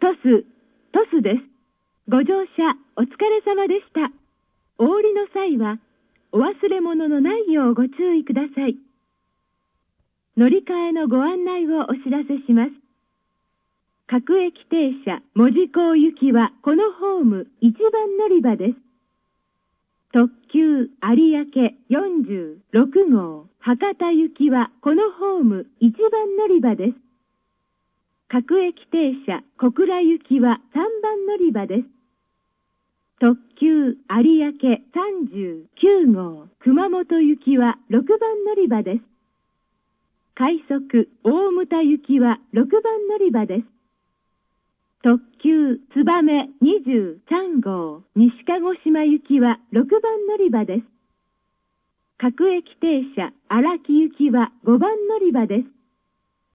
トスです。ご乗車お疲れ様でした。お降りの際は、お忘れ物のないようご注意ください。乗り換えのご案内をお知らせします。各駅停車、門司港行きはこのホーム1番乗り場です。特急有明46号博多行きはこのホーム1番乗り場です。各駅停車小倉行きは3番乗り場です。特急有明39号熊本行きは6番乗り場です。快速大牟田行きは6番乗り場です。特急つばめ23号西鹿児島行きは6番乗り場です。各駅停車荒木行きは5番乗り場です。